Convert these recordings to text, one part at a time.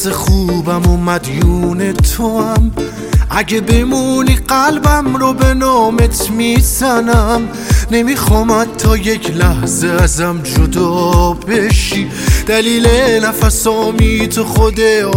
حس خوبم و مدیون تو هم. اگه بمونی قلبم رو به نامت میزنم. نمیخوام تا یک لحظه ازم جدا بشی. دلیل نفسامی تو خود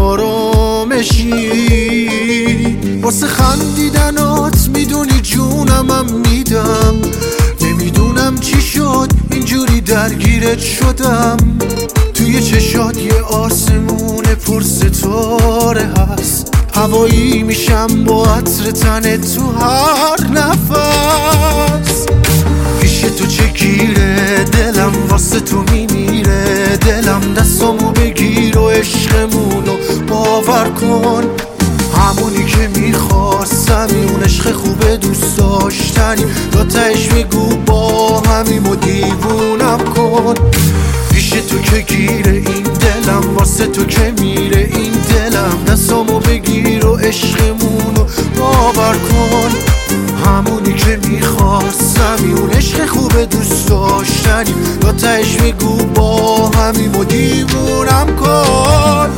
آرامشی. واسه خندیدنات میدونی جونمم میدم. نمیدونم چی شد اینجوری درگیرت شدم. توی چشات یه آسمون پر ستاره هست. هوایی میشم با عطر تنت تو هر نفس. پیش تو چه گیره دلم واسه تو میمیره. دلم دستامو بگیر و عشقمونو باور کن. همونی که میخواستم اون عشق خوبه دوست داشتنی. تا تهش بگو با همیم و دیوونم کن. پیش تو که گیره این دلم واسه تو که میره این دلم. دستامو بگیر و عشقمونو باور کن. همونی که میخواستم اون عشق خوبه دوست داشتنی. تا تهش بگو با همیم و دیوونم کن.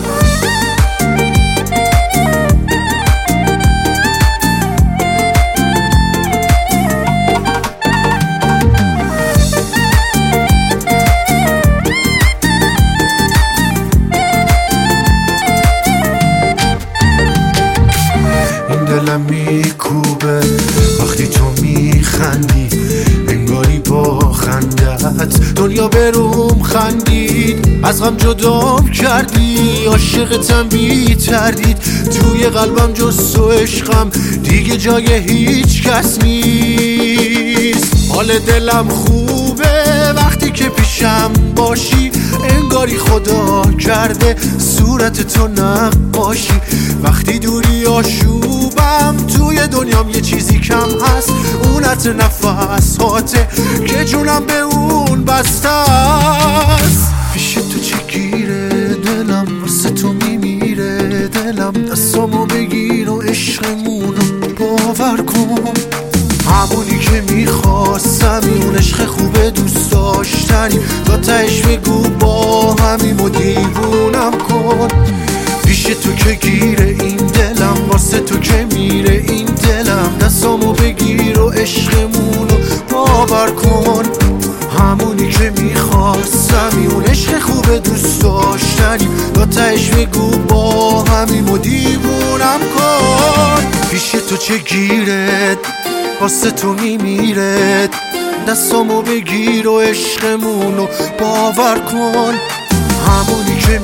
دلم میکوبه وقتی تو میخندی. انگاری با خندت دنیا بروم خندید. از غم جدام کردی عاشقتم بی تردید. توی قلبم جز تو عشقم دیگه جای هیچ کس نیست. حال دلم خوبه وقتی که پیشم باشی. انگاری خدا کرده صورت تو نقاشی. وقتی دوری آشوبم توی دنیام یه چیزی کم هست. اونت نفس هاته که جونم به اون بسته است. پیش تو چه گیره دلم واسه تو میمیره. دلم دستامو بگیر و عشقمونو باور کن. همونی که میخواستم اون عشق خوبه دوست داشتنی. تا تهش بگو با همیم و دیوونم کن. پیش تو که گیره این دلم واسه تو که میره این دلم. دستامو بگیر و عشقمونو باور کن. همونی که میخواستم اون عشق خوبه دوست داشتنی. تا تهش بگو با همیم و دیوونم کن. پیش تو چه گیره واسه تو میمیره. دستامو بگیر و عشقمونو باور کن. همونی که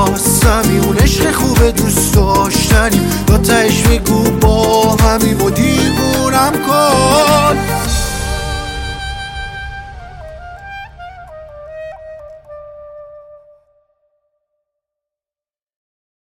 میخواستم اون عشق خوبه دوست داشتنی. تا تهش بگو با همیم و